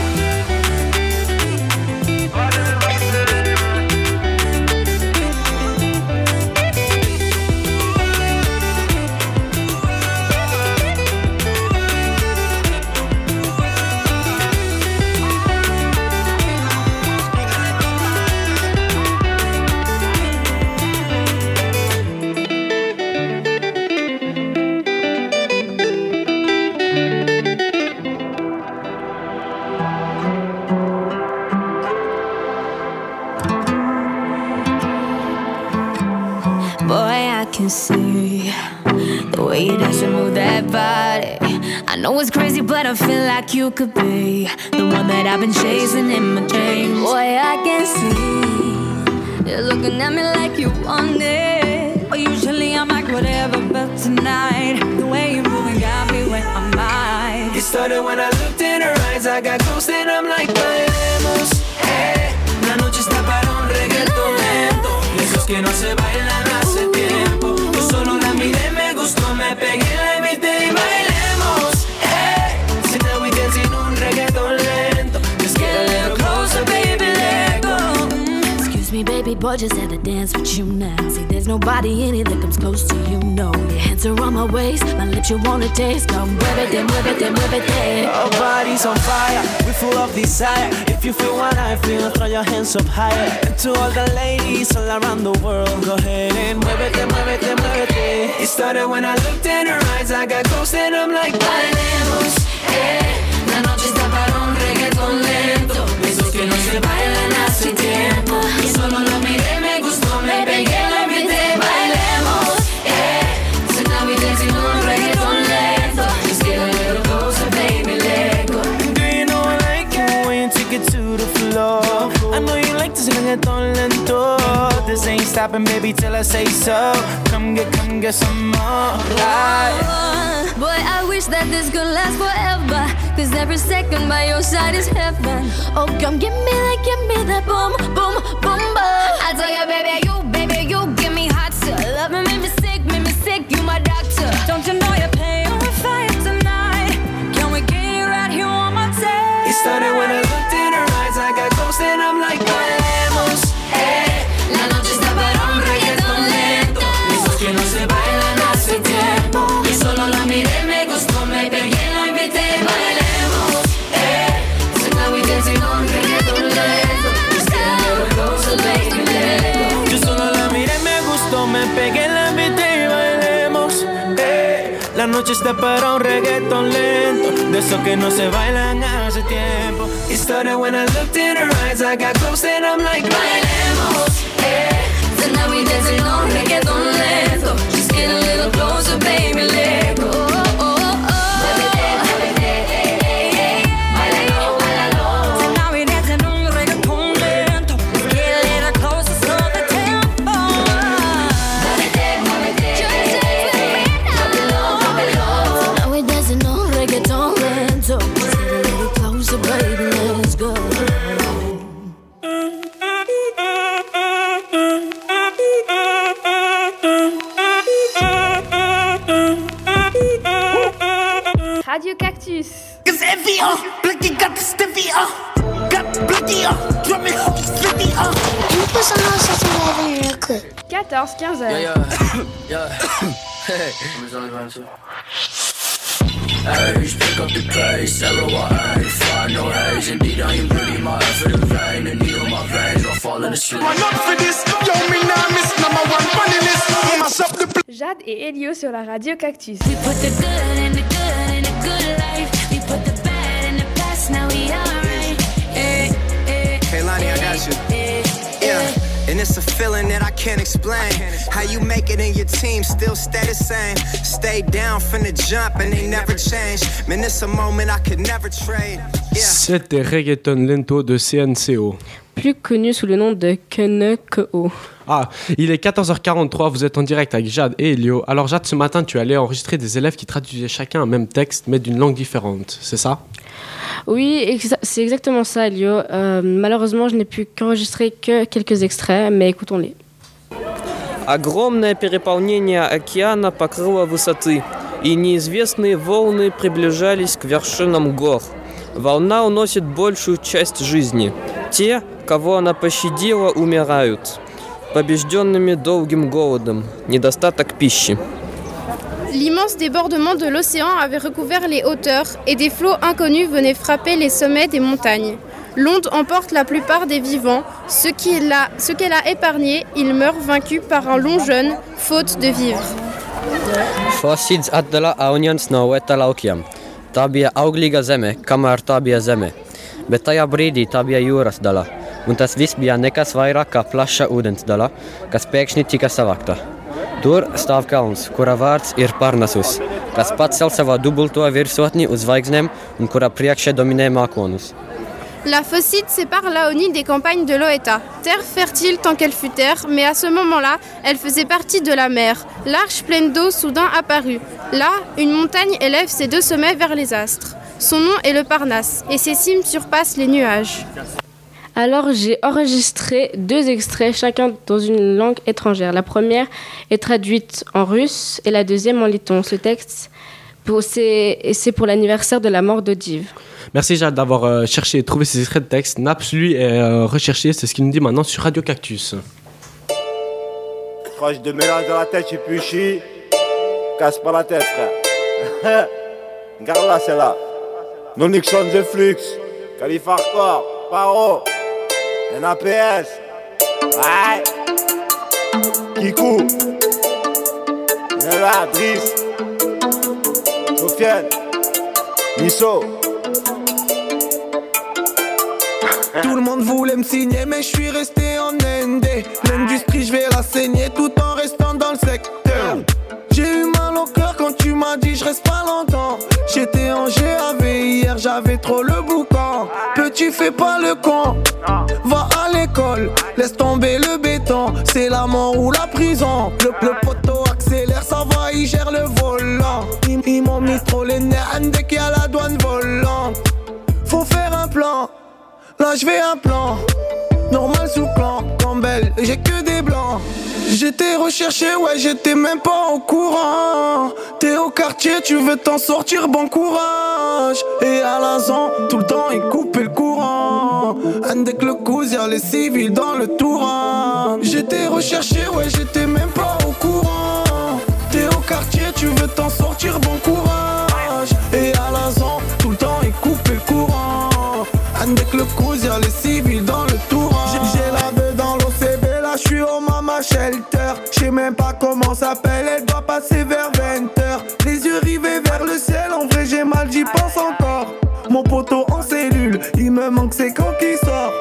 See the way you dance and move that body. I know it's crazy, but I feel like you could be the one that I've been chasing in my dreams. Boy, I can see you're looking at me like you want it. But usually I'm like whatever, but tonight the way you moving got me where I'm at. It started when I looked in her eyes. I got close and I'm like, bailemos. Hey, la noche está para un reggaeton lento. Esos que no se bailan hace tiempo. Excuse me, baby boy, just had to dance with you now. See, there's nobody in it that comes close to you, no. Your hands are on my waist, my lips you wanna taste. Come muévete, muévete, muévete. Our bodies on fire, we're full of desire. If you feel what I feel, throw your hands up higher. And to all the ladies all around the world, go ahead and muévete, muévete, muévete. It started when I looked in her eyes, I got close and I'm like, bailemos, la noche está para un reggaetón lento. Esos que no se bailan hace tiempo. Y solo lo miré, me gustó, me pegué, lo invité. Bailemos, so now we dancing on reggaetón lento. Just get a little closer, baby, let go. do you know I like it when you take it to the floor? I know you like this reggaeton lento. This ain't stopping, baby, till I say so. Come get some more. Boy, I wish that this could last forever. Cause every second by your side is heaven. Oh, come give me that boom, boom, boom, boom. I tell you, baby, you give me hot still. Love me, make me sick, you my doctor. Don't you know you're paying with fire tonight? Can we get it right here on my tail? It started when I looked in her eyes, I got close and I'm like, bailemos, la noche está para un reggaetón lento. Esos que no se bailan hace tiempo. Y solo la miré, me gustó, me pegué, lo invité. Bailemos, so now we dancing on reggaetón lento. Just get a little closer, baby, let go. yo solo la miré, me gustó, me pegué, la invité y bailemos. La noche está para un reggaetón lento, de esos que no se bailan hace tiempo. It started when I looked in her eyes, I got close and I'm like, bailemos, so now we dancing on reggaetón lento. Just get a little closer, baby, let go. Radio Cactus. 14-15 heures. Hey, pick up the pace, everyone ain't find no haze. Indeed, I am really my effort in vain. The needle my veins are falling asleep. Jade et Elio sur la Radio Cactus. We put the good in the good in the good life. We put the bad in the past, now we alright. Hey Lonnie, I got you. Yeah. And it's a feeling that I can't explain. How you make it in your team still stay the same. Stay down from the jump and they never change. Man, it's a moment I could never trade. Yeah. C'était Reggaeton Lento de CNCO. Plus connu sous le nom de Keneko. Ah, il est 14h43, vous êtes en direct avec Jade et Elio. Alors Jade, ce matin, tu allais enregistrer des élèves qui traduisaient chacun un même texte, mais d'une langue différente, c'est ça ? Oui, c'est exactement ça, Elio. Malheureusement, je n'ai pu qu'enregistrer que quelques extraits, mais écoutons-les. Огромное переполнение океана покрыло высоты, и неизвестные волны приближались к вершинам гор. Волна уносит большую часть жизни. Те, кого она пощадила, умирают, побежденными долгим голодом, недостаток пищи. L'immense débordement de l'océan avait recouvert les hauteurs et des flots inconnus venaient frapper les sommets des montagnes. L'onde emporte la plupart des vivants. Ce qu'elle a épargné, ils meurent vaincus par un long jeûne, faute de vivre. Fossids atdala aunians no etalaukiem. Tā bija auglīga zeme, kamēr tā bija zeme. Bet tajā brīdī tā bija jūras dala. Un tas viss bija nekas vairāk kā plaša ūdens dala, kas pēkšņi tika savākta. Tur stāv kalns, kura vārds ir Parnasus, kas pacel savā dubulto virsotni uz zvaigznēm un kura priekšē dominē mākonus. La Phocide sépare Laonie des campagnes de l'Oeta, terre fertile tant qu'elle fut terre, mais à ce moment-là, elle faisait partie de la mer. L'arche pleine d'eau soudain apparut. Là, une montagne élève ses deux sommets vers les astres. Son nom est le Parnasse, et ses cimes surpassent les nuages. Alors j'ai enregistré 2 extraits, chacun dans une langue étrangère. La première est traduite en russe et la deuxième en letton. Ce texte, c'est pour l'anniversaire de la mort de Div. Merci Jade d'avoir cherché et trouvé ces extraits de texte. Naps, lui, est recherché, c'est ce qu'il nous dit maintenant sur Radio Cactus. Proche de mélange dans la tête, je suis plus chi. Casse pas la tête, frère. Regarde là, c'est là. No Nixon, The Flux. Khalifa Hardcore, Paro. NAPS. Ouais. Kikou. Nella, Driss. Sofiane. Nisso. Tout le monde voulait me signer, mais je suis resté en ND. L'industrie, je vais la saigner tout en restant dans le secteur. J'ai eu mal au cœur quand tu m'as dit je reste pas longtemps. J'étais en GAV hier, j'avais trop le boucan. Petit, fais pas le con, va à l'école, laisse tomber le béton. C'est la mort ou la prison. Le poteau accélère, ça va, il gère le volant. Ils m'ont mis trop les nerfs dès qu'il y a la douane volante. Faut faire un plan, là je fais un plan. Normal sous plan, Campbell, j'ai que des blancs. J'étais recherché, ouais, j'étais même pas au courant. T'es au quartier, tu veux t'en sortir, bon courage. Et à la zone, tout le temps, ils coupent le courant. Avec le cousin, y'a les civils dans le Touran. J'étais recherché, ouais, j'étais même pas au courant. T'es au quartier, tu veux t'en sortir, bon courage. Et à la zone, tout le temps, ils coupent le courant. Avec le cousin, y'a les civils dans le Touran. J'ai la veuve dans l'OCB, là, je suis au Mama Shelter. J'sais même pas comment s'appelle, elle doit passer vers 20h. Les yeux rivés vers le ciel, en vrai j'ai mal, j'y pense encore. Mon poteau en cellule, il me manque c'est quand qu'il sort.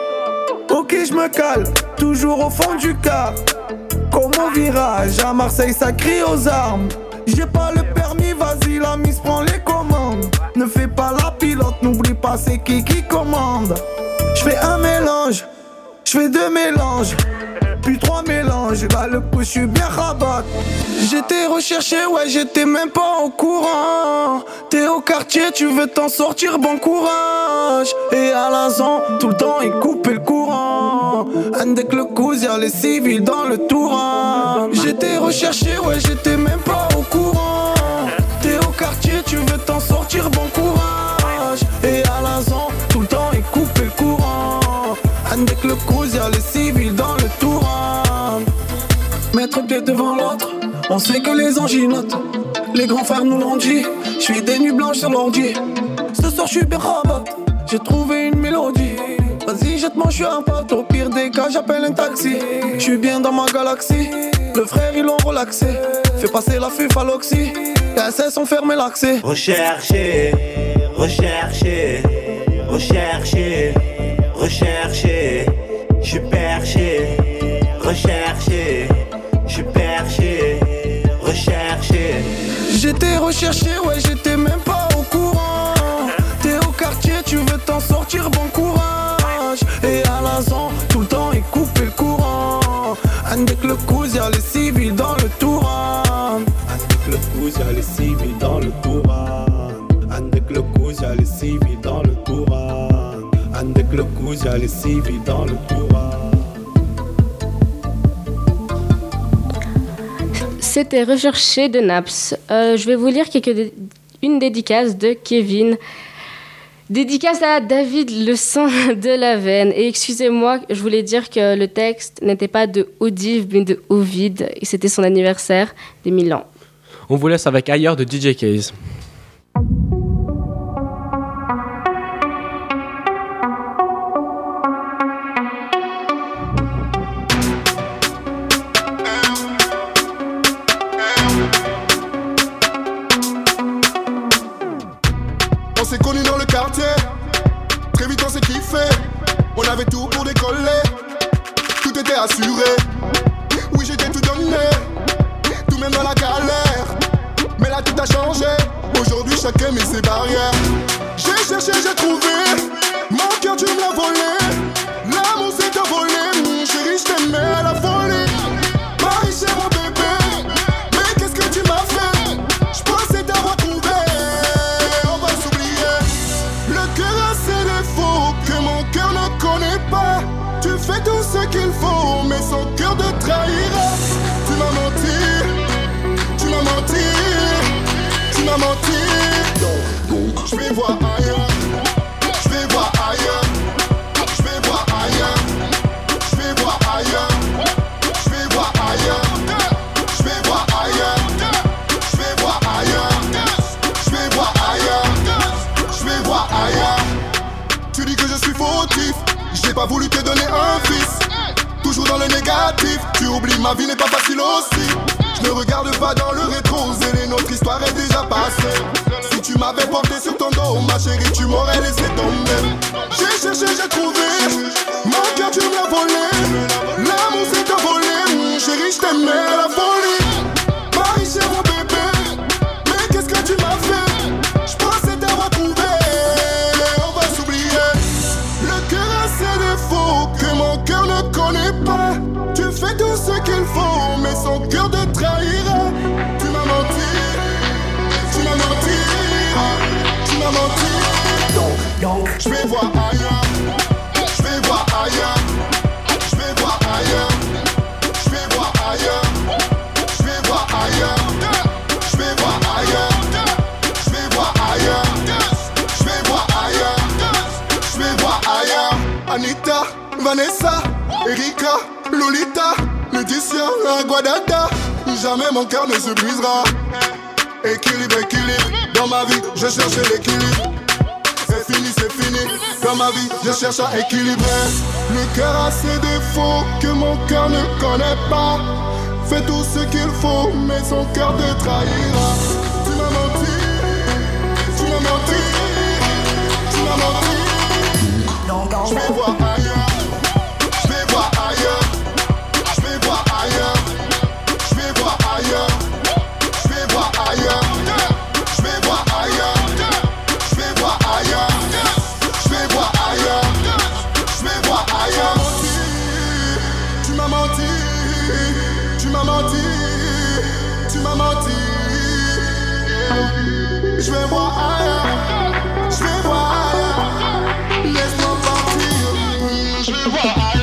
Ok je me cale, toujours au fond du car. Comme au virage, à Marseille ça crie aux armes. J'ai pas le permis, vas-y la mise prend les commandes. Ne fais pas la pilote, n'oublie pas c'est qui commande. J'fais un mélange, j'fais deux mélanges. Puis trois mélanges, là le coup j'suis bien rabat. J'étais recherché, ouais j'étais même pas au courant. T'es au quartier, tu veux t'en sortir, bon courage. Et à la zone, tout le temps ils coupent le courant. Avec le cousin, y'a les civils dans le Touran. J'étais recherché, ouais j'étais même pas au courant. T'es au quartier, tu veux t'en sortir, bon courage. Et à la zone, tout le temps ils coupent le courant. Avec le cousin, y'a les civils dans le Touran. Mettre pied devant l'autre, on sait que les anges y notent. Les grands frères nous l'ont dit, j'suis des nuits blanches sur l'ordi. Ce soir j'suis bien rabat, j'ai trouvé une mélodie. Vas-y jette-moi, j'suis un pote, au pire des cas j'appelle un taxi. J'suis bien dans ma galaxie, le frère ils l'ont relaxé. Fais passer la fuf à l'oxy, les SS ont fermé l'accès. Rechercher, rechercher, rechercher, rechercher. J'suis perché, recherché. J'suis perché, recherché. J'étais recherché, ouais j'étais même pas au courant. T'es au quartier, tu veux t'en sortir, bon courage. Et à la zone, tout le temps ils coupent le courant. Avec le cousin, y'a les civils dans le Touran. Avec le cousin, y'a les civils dans le Touran. Avec le cousin, y'a les civils dans le Touran. Avec le cousin, y'a les civils dans le Touran. C'était Recherché de Naps. Je vais vous lire une dédicace de Kevin. Dédicace à David Le Sang de la Veine. Et excusez-moi, je voulais dire que le texte n'était pas de Odive, mais de Ovid. Et c'était son anniversaire des 1000 ans. On vous laisse avec Ailleurs de DJ Case. On s'est connus dans le quartier, très vite on s'est kiffé. On avait tout pour décoller, tout était assuré. Oui j'étais tout donné, tout même dans la galère. Mais là tout a changé, aujourd'hui chacun met ses barrières. J'ai cherché, j'ai trouvé, mon cœur tu me l'as volé. L'amour c'est envolé, mon chéri je t'aimais à la folie. Marie c'est mon bébé, mais qu'est-ce que tu m'as fait? Je pensais t'avoir trouvé. Que mon cœur ne connaît pas. Tu fais tout ce qu'il faut, mais son cœur te trahira. Tu m'as menti, tu m'as menti, tu m'as menti. Donc, je vais voir ailleurs. oublie, ma vie n'est pas facile aussi. Je ne regarde pas dans le rétro, zélé, notre histoire est déjà passée. Si tu m'avais porté sur ton dos, ma chérie, tu m'aurais laissé tomber. J'ai cherché, j'ai trouvé, mon cœur tu me l'as volé. L'amour s'est envolé, chérie, je t'aimais à la folie. Marie, chez mon bébé, mais qu'est-ce que tu m'as fait? Je pensais t'avoir trouvé, on va s'oublier. Le cœur a ses défauts que mon cœur ne connaît pas. Tu fais tout ce qu'il faut, mais son cœur te trahira. Tu m'as menti, tu m'as menti, tu m'as menti. Donc, je vais voir ailleurs, je vais voir ailleurs, je vais voir ailleurs, je vais voir ailleurs, je vais voir ailleurs, je vais voir ailleurs, je vais voir ailleurs, je vais voir ailleurs, je vais voir ailleurs. Anita, Vanessa, Erika, Lolita, Laetitia, Guadada, jamais mon cœur ne se brisera. Équilibre, équilibre, dans ma vie, je cherche l'équilibre. C'est fini, dans ma vie, je cherche à équilibrer. Le cœur a ses défauts que mon cœur ne connaît pas. Fais tout ce qu'il faut, mais son cœur te trahira. Tu m'as menti, tu m'as menti, tu m'as menti. Je vais voir ailleurs, je vais voir ailleurs, je vais voir ailleurs, je vais voir ailleurs, je vais voir ailleurs, je vais voir ailleurs, je vais voir ailleurs, je vais voir ailleurs, je vais voir ailleurs. Tu m'as menti, tu m'as menti, tu m'as menti. Je vais voir ailleurs, je vais voir ailleurs. Laisse-moi partir, je vais voir ailleurs.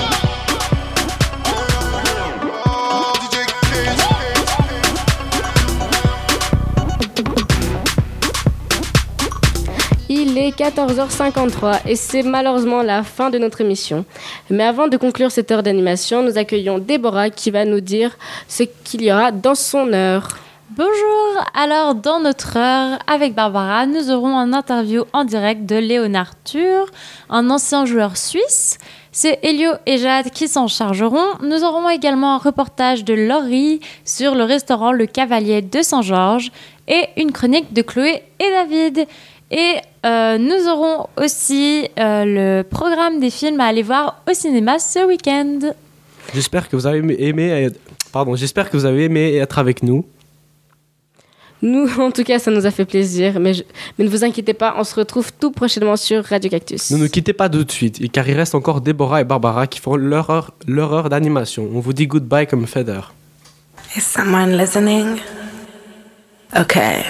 Il est 14h53 et c'est malheureusement la fin de notre émission. Mais avant de conclure cette heure d'animation, nous accueillons Déborah qui va nous dire ce qu'il y aura dans son heure. Bonjour, alors dans notre heure avec Barbara, nous aurons un interview en direct de Léonard Tur, un ancien joueur suisse. C'est Elio et Jade qui s'en chargeront. Nous aurons également un reportage de Laurie sur le restaurant Le Cavalier de Saint-Georges et une chronique de Chloé et David. Et nous aurons aussi le programme des films à aller voir au cinéma ce week-end. J'espère que vous avez aimé être avec nous. Nous, en tout cas, ça nous a fait plaisir. Mais ne vous inquiétez pas, on se retrouve tout prochainement sur Radio Cactus. Ne quittez pas tout de suite, car il reste encore Déborah et Barbara qui font leur heure d'animation. On vous dit goodbye comme Feder. Is someone listening? Okay.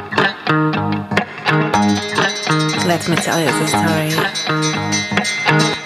Let me tell you the story.